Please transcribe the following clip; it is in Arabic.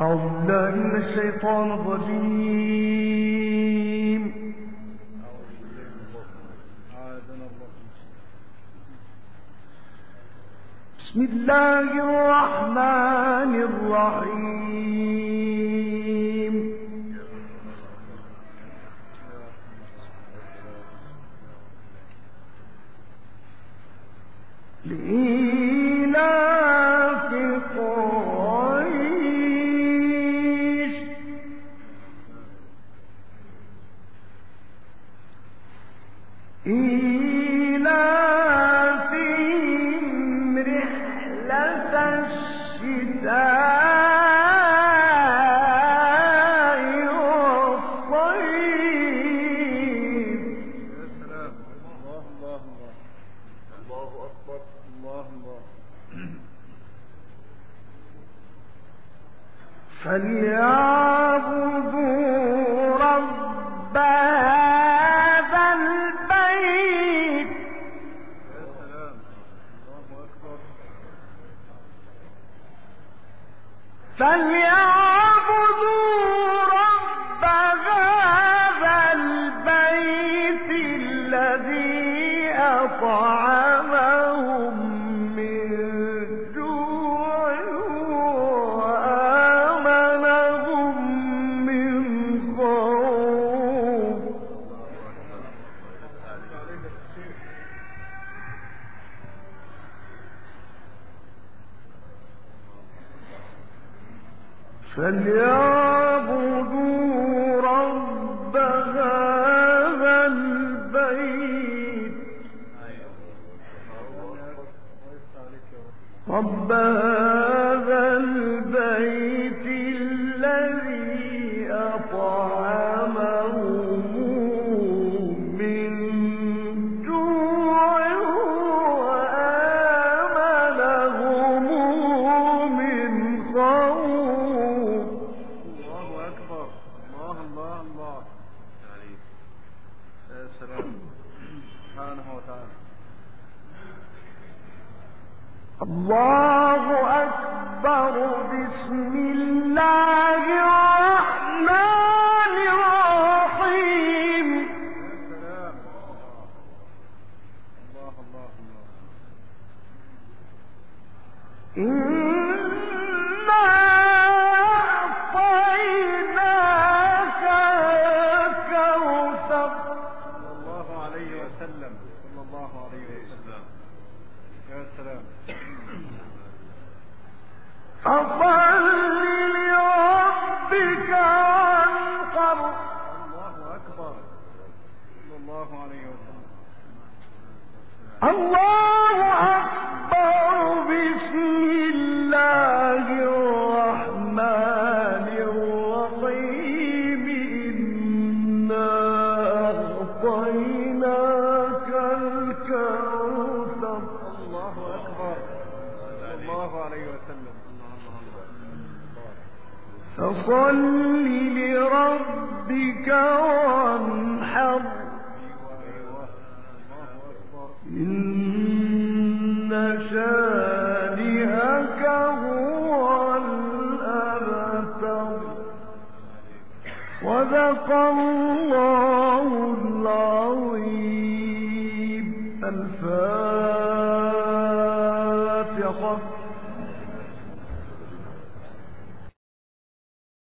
أعوذ بالله من الشيطان الرجيم. بسم الله الرحمن الرحيم. لإيلاف قريش إيلافهم رحلة الشتاء والصيف. يا سلام. الله الله الله الله أكبر. الله الله. فليعبدوا رب هذا البيت. يا سلام. الله أكبر. فليعبدوا رب هذا البيت الذي أطعمهم من جوع وآمنهم من خوف. فليعبدوا رب هذا البيت رب هذا البيت الذي أطعمهم من جوع وآمنهم من خوف. الله أكبر. الله الله الله. يا سلام. سبحانه وتعالى. الله أكبر. بسم الله الرحمن الرحيم. يا سلام. الله الله الله. إنا أعطيناك الكوثر. صلى الله عليه وسلم. صلى الله عليه وسلم. يا سلام. فصل لربك وانحر. الله أكبر. صلى الله عليه وسلم. الله أكبر. بسم الله الرحمن الرحيم. إنا أعطيناك الكوثر. الله أكبر. صلى الله عليه وسلم. فصل لربك وانحر. أيوة. الله أكبر. إن شانئك هو الأبتر. صدق الله العظيم. الفاتحة.